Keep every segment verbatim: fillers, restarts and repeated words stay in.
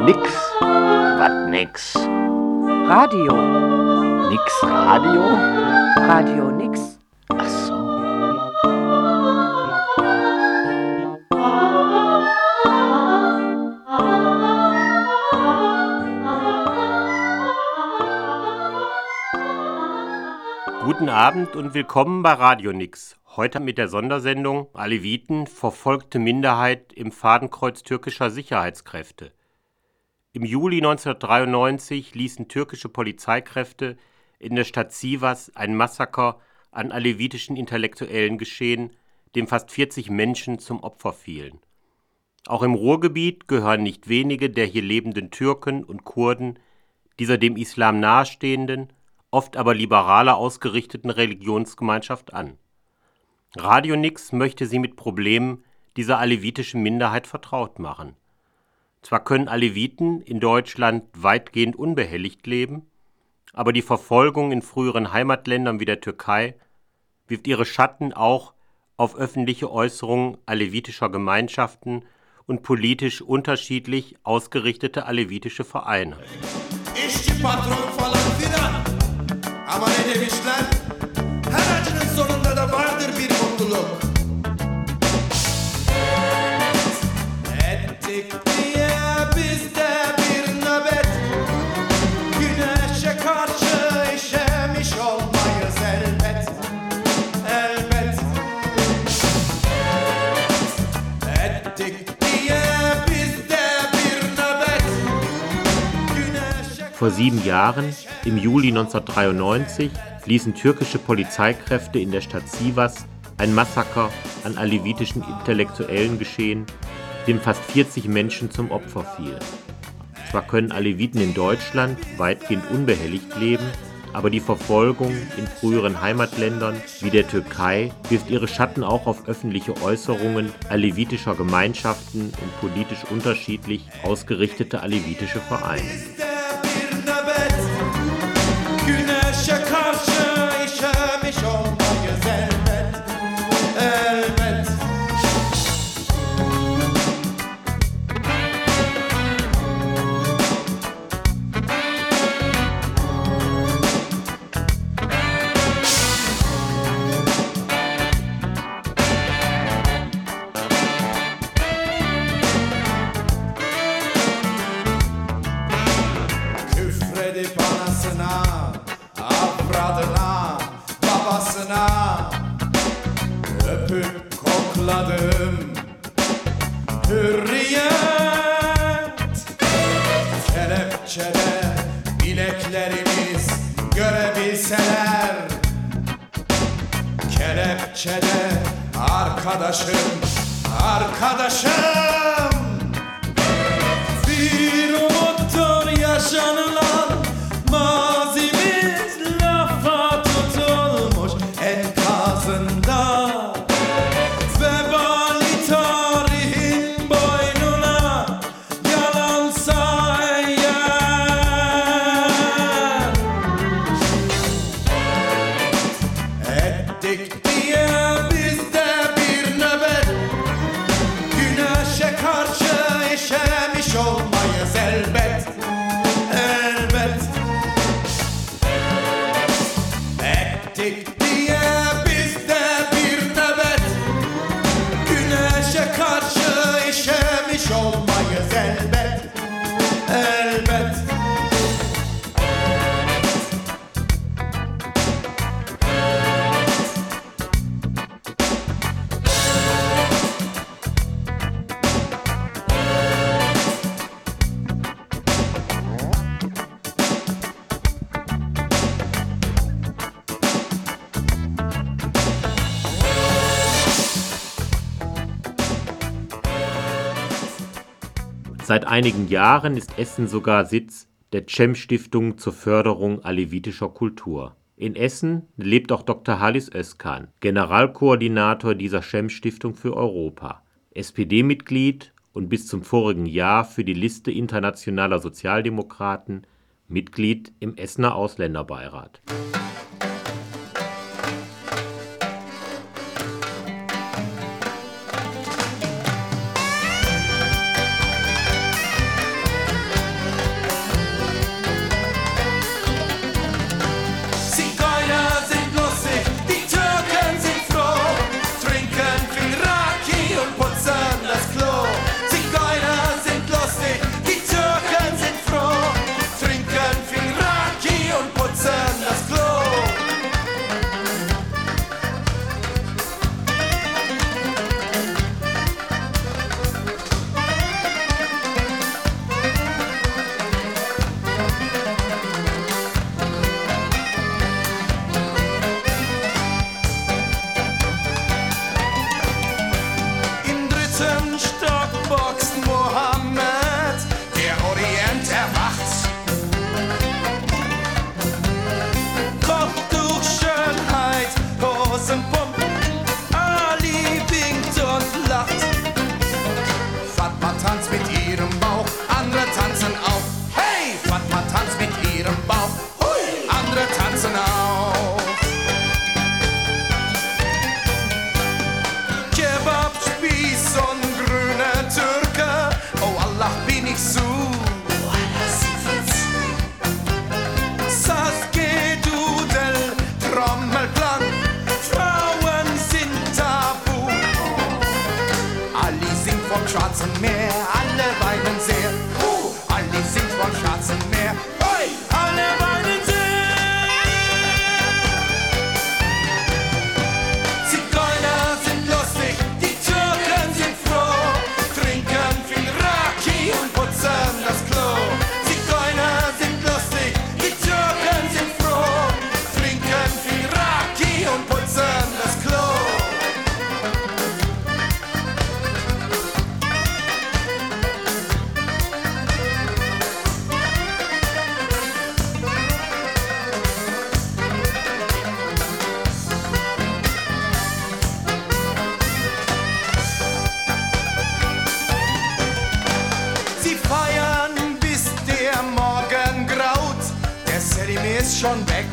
Nix. Wat nix? Radio. Nix Radio? Radio nix. Ach so. Guten Abend und willkommen bei Radio Nix. Heute mit der Sondersendung Aleviten, verfolgte Minderheit im Fadenkreuz türkischer Sicherheitskräfte. Im Juli neunzehnhundertdreiundneunzig ließen türkische Polizeikräfte in der Stadt Sivas ein Massaker an alevitischen Intellektuellen geschehen, dem fast vierzig Menschen zum Opfer fielen. Auch im Ruhrgebiet gehören nicht wenige der hier lebenden Türken und Kurden dieser dem Islam nahestehenden, oft aber liberaler ausgerichteten Religionsgemeinschaft an. Radio Nix möchte sie mit Problemen dieser alevitischen Minderheit vertraut machen. Zwar können Aleviten in Deutschland weitgehend unbehelligt leben, aber die Verfolgung in früheren Heimatländern wie der Türkei wirft ihre Schatten auch auf öffentliche Äußerungen alevitischer Gemeinschaften und politisch unterschiedlich ausgerichtete alevitische Vereine. İşçi patron falan filan. Ama ne demişler? Her acının sonunda da vardır bir mutluluk. Ettik diye bizde bir nöbet. Güneşe karşı işemiş olmayız elbet. Elbet. Ettik diye bizde bir nöbet. Güneşe Vor sieben Jahren, im Juli neunzehnhundertdreiundneunzig, ließen türkische Polizeikräfte in der Stadt Sivas ein Massaker an alevitischen Intellektuellen geschehen, dem fast vierzig Menschen zum Opfer fielen. Zwar können Aleviten in Deutschland weitgehend unbehelligt leben, aber die Verfolgung in früheren Heimatländern wie der Türkei wirft ihre Schatten auch auf öffentliche Äußerungen alevitischer Gemeinschaften und politisch unterschiedlich ausgerichtete alevitische Vereine. Güneşe karşı işemiş olmayız elbet, elbet. Küfredip anasına, avradına, babasına öpüp kokladım hürriyet. Kelepçede bileklerimiz görebilseler, kelepçede arkadaşım, arkadaşım. Bir umuttur yaşanılan, mazimiz lafa tutulmuş enkazında. Vebali tarihin boynuna yalansa eğer. Ettik diye bizde bir nöbet. Güneşe karşı işemiş olmayız elbet, elbet. Ettik diye bizde bir nöbet. Güneşe karşı işemiş olmayız elbet, elbet. Seit einigen Jahren ist Essen sogar Sitz der Cem-Stiftung zur Förderung alevitischer Kultur. In Essen lebt auch Doktor Halis Özkan, Generalkoordinator dieser Cem-Stiftung für Europa, S P D-Mitglied und bis zum vorigen Jahr für die Liste internationaler Sozialdemokraten Mitglied im Essener Ausländerbeirat. vom Schwarzen Meer, alle weinen sehr. Uh, Ali singt vom Schwarzen Meer, hey, alle weinen sehr. Zigeuner sind lustig, die Türken sind froh, trinken viel Raki und putzen das Klo. Zigeuner sind lustig, die Türken sind froh, trinken viel Raki und putzen das Klo. Ist schon weg.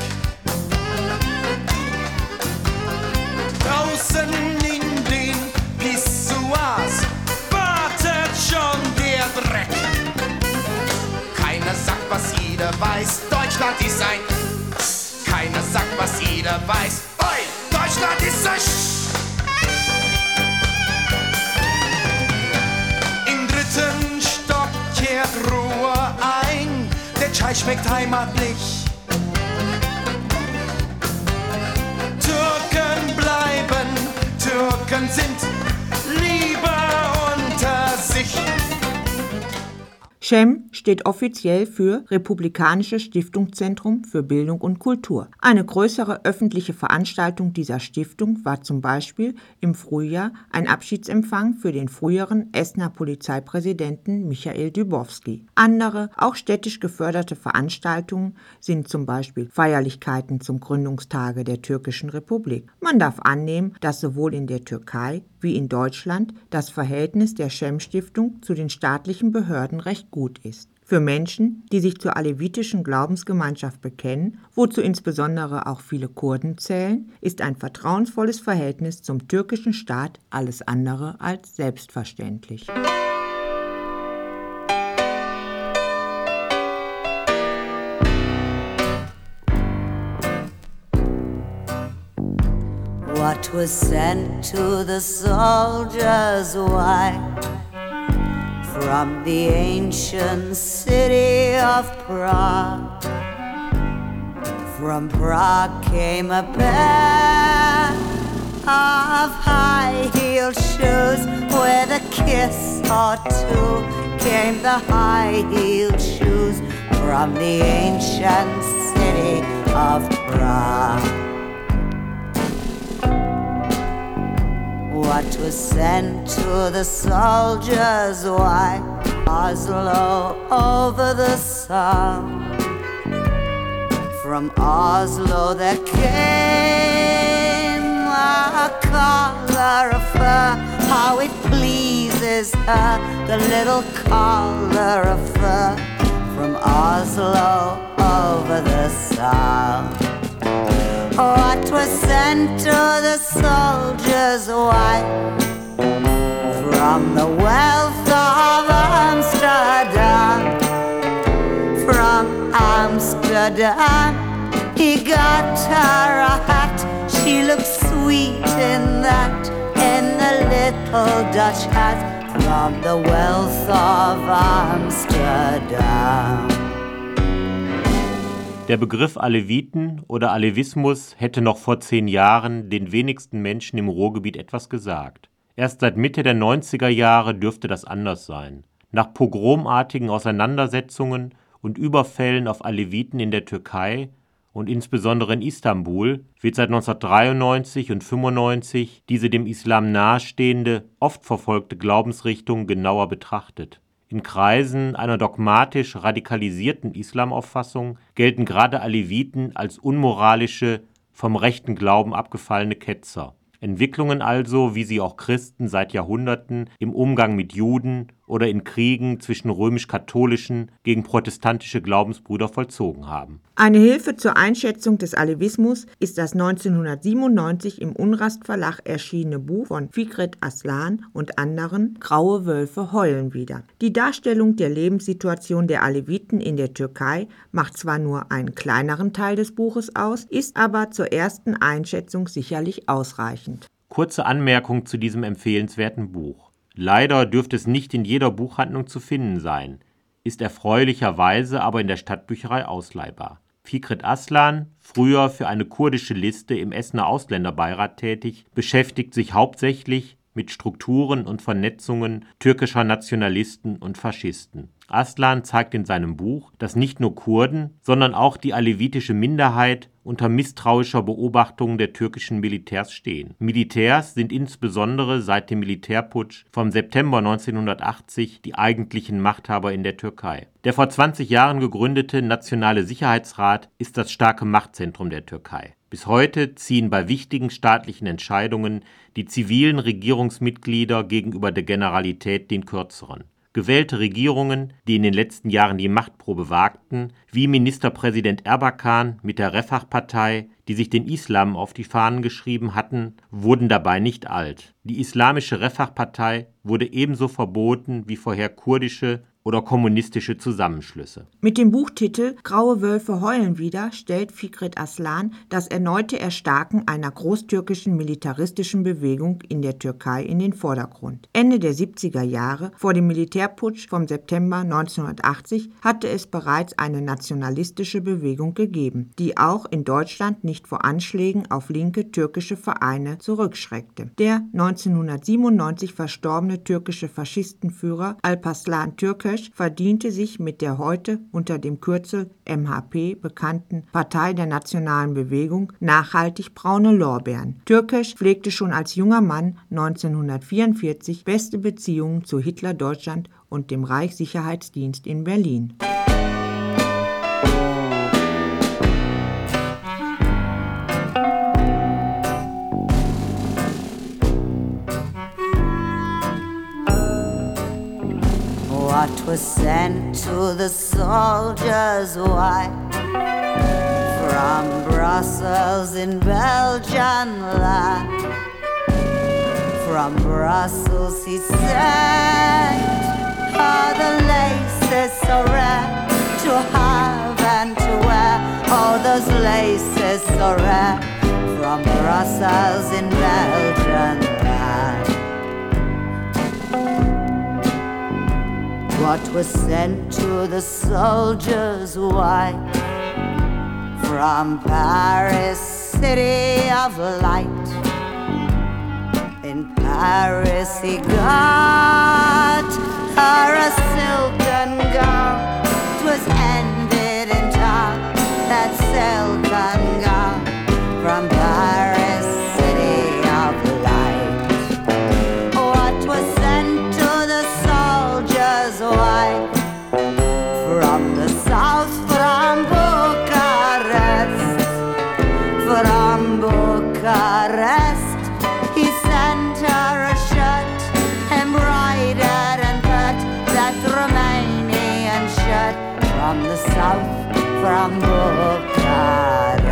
Draußen in den Pissoirs wartet schon der Dreck. Keiner sagt, was jeder weiß, Deutschland ist ein. Keiner sagt, was jeder weiß, oi, Deutschland ist ein. Im dritten Stock kehrt Ruhe ein, der Chai schmeckt heimatlich. Türken bleiben, Türken sind lieber unter sich. Cem steht offiziell für Republikanisches Stiftungszentrum für Bildung und Kultur. Eine größere öffentliche Veranstaltung dieser Stiftung war zum Beispiel im Frühjahr ein Abschiedsempfang für den früheren Essener Polizeipräsidenten Michael Dybowski. Andere, auch städtisch geförderte Veranstaltungen sind zum Beispiel Feierlichkeiten zum Gründungstage der Türkischen Republik. Man darf annehmen, dass sowohl in der Türkei wie in Deutschland das Verhältnis der Cem-Stiftung zu den staatlichen Behörden recht gut ist. Für Menschen, die sich zur alevitischen Glaubensgemeinschaft bekennen, wozu insbesondere auch viele Kurden zählen, ist ein vertrauensvolles Verhältnis zum türkischen Staat alles andere als selbstverständlich. What was sent to the soldiers white from the ancient city of Prague? From Prague came a pair of high-heeled shoes. With a kiss or two came the high-heeled shoes from the ancient city of Prague. What was sent to the soldiers white? Oslo over the sun. From Oslo there came a collar of fur. How it pleases her, the little collar of fur. From Oslo over the sun. What was sent to the soldiers white? From the wealth of Amsterdam. From Amsterdam, he got her a hat. She looked sweet in that, in the little Dutch hat. From the wealth of Amsterdam. Der Begriff Aleviten oder Alevismus hätte noch vor zehn Jahren den wenigsten Menschen im Ruhrgebiet etwas gesagt. Erst seit Mitte der neunziger Jahre dürfte das anders sein. Nach pogromartigen Auseinandersetzungen und Überfällen auf Aleviten in der Türkei und insbesondere in Istanbul wird seit neunzehnhundertdreiundneunzig und fünfundneunzig diese dem Islam nahestehende, oft verfolgte Glaubensrichtung genauer betrachtet. In Kreisen einer dogmatisch radikalisierten Islamauffassung gelten gerade Aleviten als unmoralische, vom rechten Glauben abgefallene Ketzer. Entwicklungen also, wie sie auch Christen seit Jahrhunderten im Umgang mit Juden oder in Kriegen zwischen römisch-katholischen gegen protestantische Glaubensbrüder vollzogen haben. Eine Hilfe zur Einschätzung des Alevismus ist das neunzehnhundertsiebenundneunzig im Unrast Verlag erschienene Buch von Fikret Aslan und anderen Graue Wölfe heulen wieder. Die Darstellung der Lebenssituation der Aleviten in der Türkei macht zwar nur einen kleineren Teil des Buches aus, ist aber zur ersten Einschätzung sicherlich ausreichend. Kurze Anmerkung zu diesem empfehlenswerten Buch. Leider dürfte es nicht in jeder Buchhandlung zu finden sein, ist erfreulicherweise aber in der Stadtbücherei ausleihbar. Fikret Aslan, früher für eine kurdische Liste im Essener Ausländerbeirat tätig, beschäftigt sich hauptsächlich mit Strukturen und Vernetzungen türkischer Nationalisten und Faschisten. Aslan zeigt in seinem Buch, dass nicht nur Kurden, sondern auch die alevitische Minderheit unter misstrauischer Beobachtung der türkischen Militärs stehen. Militärs sind insbesondere seit dem Militärputsch vom September neunzehnhundertachtzig die eigentlichen Machthaber in der Türkei. Der vor zwanzig Jahren gegründete Nationale Sicherheitsrat ist das starke Machtzentrum der Türkei. Bis heute ziehen bei wichtigen staatlichen Entscheidungen die zivilen Regierungsmitglieder gegenüber der Generalität den kürzeren. Gewählte Regierungen, die in den letzten Jahren die Machtprobe wagten, wie Ministerpräsident Erbakan mit der Refah-Partei, die sich den Islam auf die Fahnen geschrieben hatten, wurden dabei nicht alt. Die islamische Refah-Partei wurde ebenso verboten wie vorher kurdische oder kommunistische Zusammenschlüsse. Mit dem Buchtitel Graue Wölfe heulen wieder stellt Fikret Aslan das erneute Erstarken einer großtürkischen militaristischen Bewegung in der Türkei in den Vordergrund. Ende der siebziger Jahre, vor dem Militärputsch vom September neunzehnhundertachtzig, hatte es bereits eine nationalistische Bewegung gegeben, die auch in Deutschland nicht vor Anschlägen auf linke türkische Vereine zurückschreckte. Der neunzehnhundertsiebenundneunzig verstorbene türkische Faschistenführer Alparslan Türkeş verdiente sich mit der heute unter dem Kürzel M H P bekannten Partei der Nationalen Bewegung nachhaltig braune Lorbeeren. Türkeş pflegte schon als junger Mann neunzehnhundertvierundvierzig beste Beziehungen zu Hitlerdeutschland und dem Reichssicherheitsdienst in Berlin. What was sent to the soldiers' wife from Brussels in Belgian land? From Brussels he sent all the laces so rare to have and to wear. All those laces so rare from Brussels in Belgian land. What was sent to the soldier's wife from Paris, city of light? In Paris he got her a silken gown. 'Twas ended in town, that silken gown from Paris, city of light. What was sent to the soldier's wife from the south, from Bucharest, from Bucharest, he sent her a shirt embroidered and cut, that Romanian shirt from the south, from Bucharest.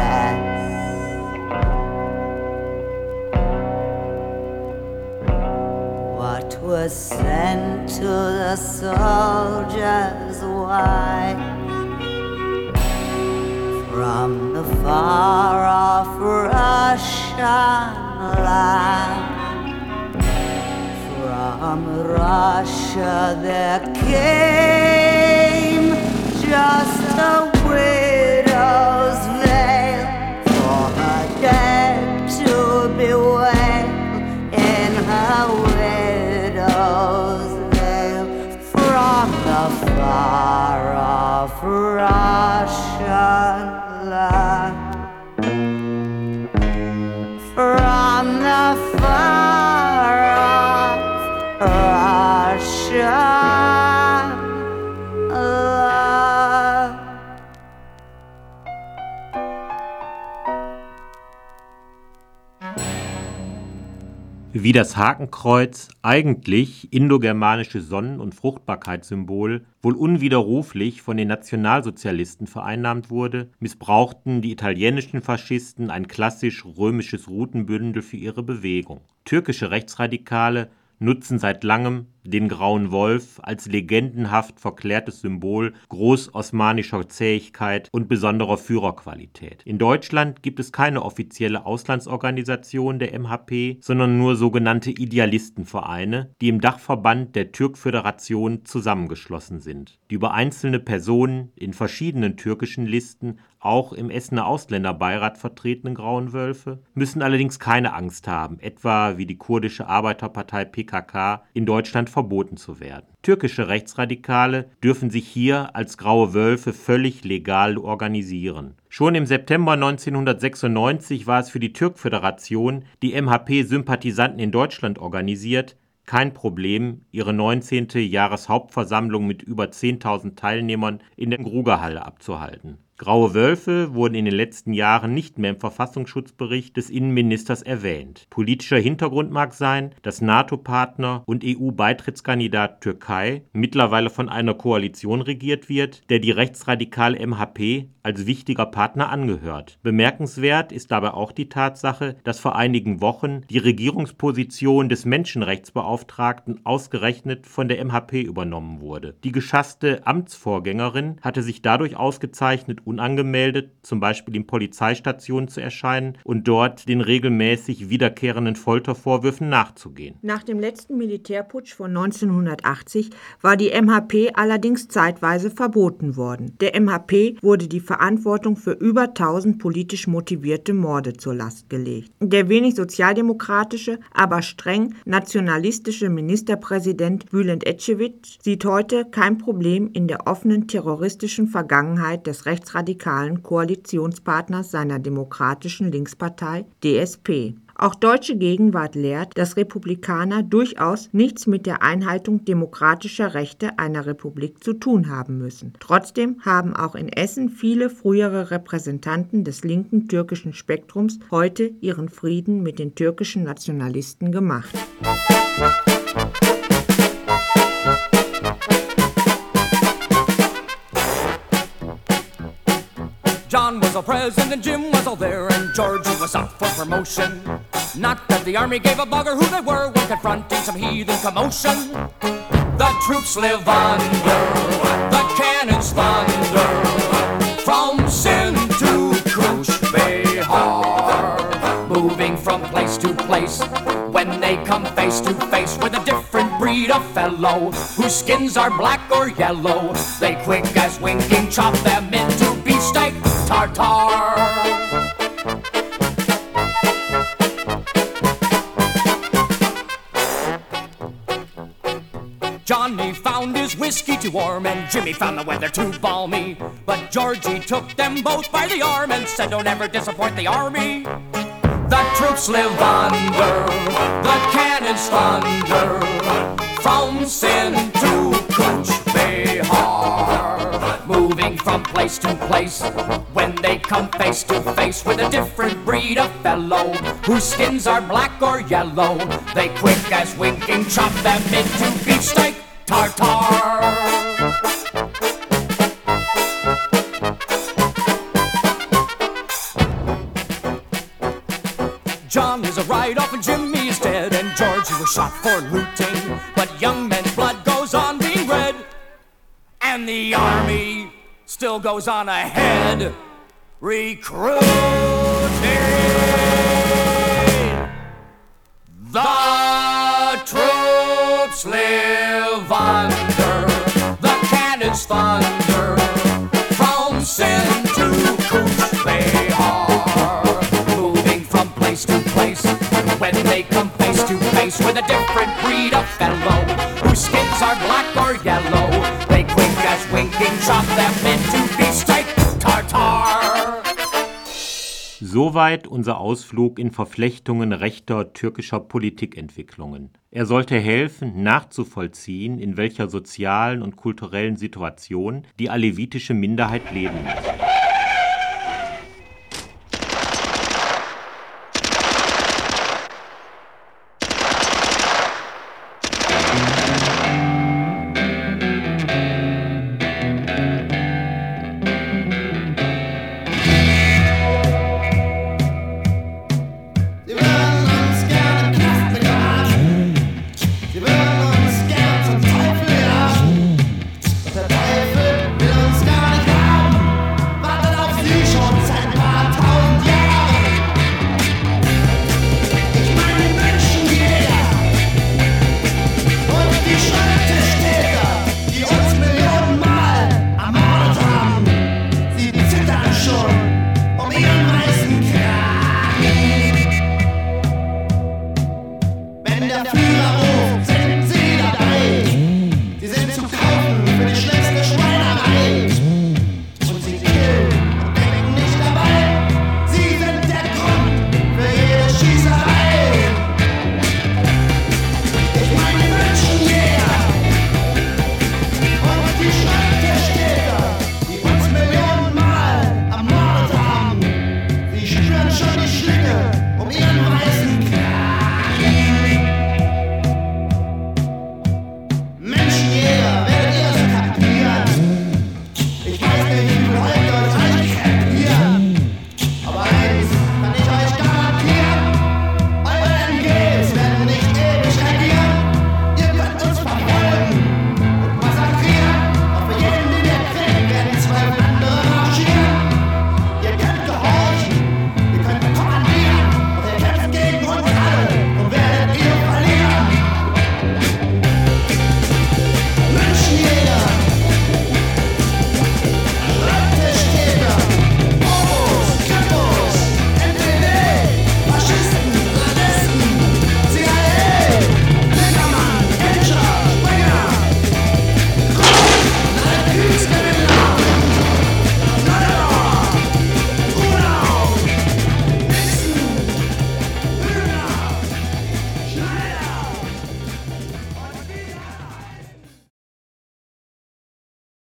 What was sent to the soldier's wife from the far-off Russian land? From Russia there came just a widow's veil for her dead to bewail in her widow's veil. From the far-off Russian land, from the far-off Russian land. Wie das Hakenkreuz, eigentlich indogermanisches Sonnen- und Fruchtbarkeitssymbol, wohl unwiderruflich von den Nationalsozialisten vereinnahmt wurde, missbrauchten die italienischen Faschisten ein klassisch römisches Routenbündel für ihre Bewegung. Türkische Rechtsradikale nutzen seit langem den Grauen Wolf, als legendenhaft verklärtes Symbol großosmanischer Zähigkeit und besonderer Führerqualität. In Deutschland gibt es keine offizielle Auslandsorganisation der M H P, sondern nur sogenannte Idealistenvereine, die im Dachverband der Türkföderation zusammengeschlossen sind. Die über einzelne Personen in verschiedenen türkischen Listen, auch im Essener Ausländerbeirat vertretenen Grauen Wölfe, müssen allerdings keine Angst haben, etwa wie die kurdische Arbeiterpartei P K K in Deutschland verboten zu werden. Türkische Rechtsradikale dürfen sich hier als Graue Wölfe völlig legal organisieren. Schon im September neunzehnhundertsechsundneunzig war es für die Türkföderation, die M H P-Sympathisanten in Deutschland organisiert, kein Problem, ihre neunzehnte Jahreshauptversammlung mit über zehntausend Teilnehmern in der Grugerhalle abzuhalten. Graue Wölfe wurden in den letzten Jahren nicht mehr im Verfassungsschutzbericht des Innenministers erwähnt. Politischer Hintergrund mag sein, dass NATO-Partner und E U-Beitrittskandidat Türkei mittlerweile von einer Koalition regiert wird, der die rechtsradikale M H P als wichtiger Partner angehört. Bemerkenswert ist dabei auch die Tatsache, dass vor einigen Wochen die Regierungsposition des Menschenrechtsbeauftragten ausgerechnet von der M H P übernommen wurde. Die geschasste Amtsvorgängerin hatte sich dadurch ausgezeichnet, unangemeldet, zum Beispiel in Polizeistationen zu erscheinen und dort den regelmäßig wiederkehrenden Foltervorwürfen nachzugehen. Nach dem letzten Militärputsch von neunzehnhundertachtzig war die M H P allerdings zeitweise verboten worden. Der M H P wurde die Verantwortung für über tausend politisch motivierte Morde zur Last gelegt. Der wenig sozialdemokratische, aber streng nationalistische Ministerpräsident Bülent Ecevit sieht heute kein Problem in der offenen terroristischen Vergangenheit des rechtsradikalen Koalitionspartners seiner demokratischen Linkspartei D S P. Auch deutsche Gegenwart lehrt, dass Republikaner durchaus nichts mit der Einhaltung demokratischer Rechte einer Republik zu tun haben müssen. Trotzdem haben auch in Essen viele frühere Repräsentanten des linken türkischen Spektrums heute ihren Frieden mit den türkischen Nationalisten gemacht. John was all present and Jim was all there and Georgie was up for promotion. Not that the army gave a bugger who they were when confronting some heathen commotion. The troops live under the cannon's thunder from Sin to Crush Behar, moving from place to place. When they come face to face with a different breed of fellow whose skins are black or yellow, they quick as winking chop them into beefsteak tartare. Johnny found his whiskey too warm and Jimmy found the weather too balmy, but Georgie took them both by the arm and said, don't ever disappoint the army. The troops live under the cannon's thunder from Sin to Cooch Behar, moving from place to place. When they come face to face with a different breed of fellow whose skins are black or yellow, they quick as winking chop them into beefsteak tartare. John is a write-off and Jimmy is dead and Georgie was shot for looting. But young men's blood goes on being red and the army still goes on ahead recruiting. The troops live under the cannon's thunder from Sin to Cooch Behar, moving from place to place. When they come face to face with a different breed of fellow whose skins are black or yellow, they quick as winking chop them into beefsteak tartare. Soweit unser Ausflug in Verflechtungen rechter türkischer Politikentwicklungen. Er sollte helfen, nachzuvollziehen, in welcher sozialen und kulturellen Situation die alevitische Minderheit leben muss.